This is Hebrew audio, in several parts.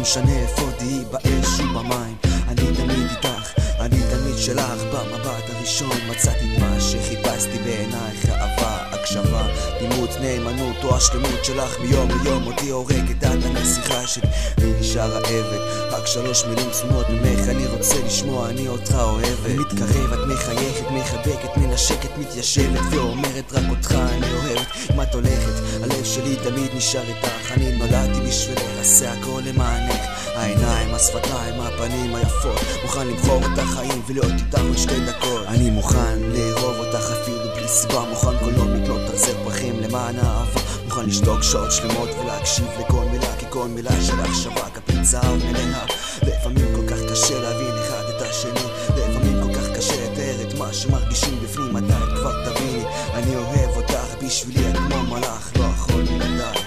משנה איפה תהי באש ובמים, אני תמיד איתך, אני תמיד שלך. במבט הראשון מצאתי את מה שחיפשתי בעינייך, אהבה, הקשבה, תימות, נאמנות או השלמות שלך. מיום ליום אותי הורגת את הנסיכה שלי, אני נשאר העבד, רק 3 מילים צנועות ממך אני רוצה לשמוע, אני אותך אוהבת. מתקרב, את מחייכת, מחבקת, מנשקת, מתיישבת ואומרת רק אותך אני אוהבת. אם את הולכת, הלב שלי תמיד נשאר איתך, אני נולדתי בשבילך, עשה הכל למענך. העיניים, השפתיים, הפנים היפות, מוכן למכור את החיים ולהיות איתך עוד 2 דקות. אני מוכן לאהוב אותך אפילו בלי סיבה, מוכן כל יום לקנות תחזר פרחים למען האהבה, מוכן לשתוק שעות שלמות ולהקשיב לכל מילה, כי כל מילה שלך שווה כפית זהב מלאה. לפעמים כל כך קשה להבין אחד את השני, לפעמים כל כך קשה לתאר את מה שמרגישים בפנים, מתי כבר תביני, אני אוהב אותך בשבילי את כמו מלאך, לא יכול בלעדייך.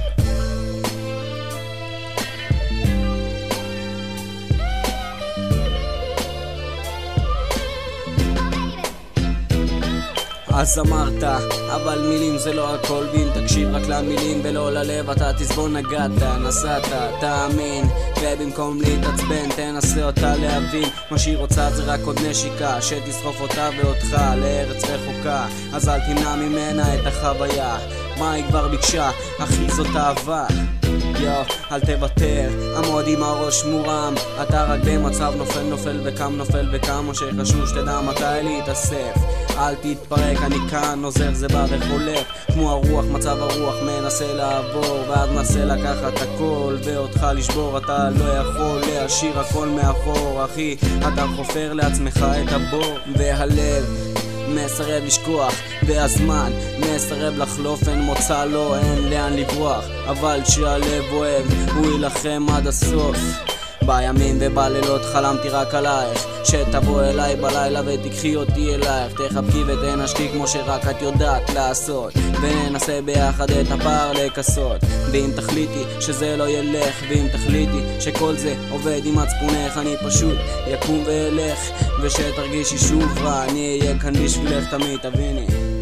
אז אמרת, אבל מילים זה לא הכל, ואם תקשיב רק למילים ולא ללב אתה תסבול. נגעת, נסעת, תאמין, ובמקום להתעצבן תנסה אותה להבין, מה שהיא רוצה זה רק עוד נשיקה שתסחוף אותה ואותך לארץ רחוקה. אז אל תמנע ממנה את החוויה, מה היא כבר ביקשה, אחי זאת אהבה. אל תוותר, עמוד עם הראש מורם, אתה רק במצב נופל נופל וקם נופל וקם, מה שחשוב שתדע מתי להתאסף. אל תתפרק, אני כאן עוזר, זה בא וחולף כמו הרוח, מצב הרוח מנסה לעבור, ואז מנסה לקחת הכל ואותך לשבור, אתה לא יכול להשאיר הכל מאחור, אחי אתה חופר לעצמך את הבור, והלב מסרב לשכוח, והזמן מסרב לחלוף, אין מוצא לו, אין לאן לברוח, אבל שהלב אוהב הוא ילחם עד הסוף. בימים ובלילות חלמתי רק עלייך, שתבוא אליי בלילה ותקחי אותי אלייך, תחבקי ותנשקי כמו שרק את יודעת לעשות, וננסה ביחד את הפער לכסות. ואם תחליטי שזה לא ילך, ואם תחליטי שכל זה עובד עם מצפונך, אני פשוט יקום ואלך, ושתרגישי שוב רע, אני אהיה כאן בשבילך תמיד, תביני.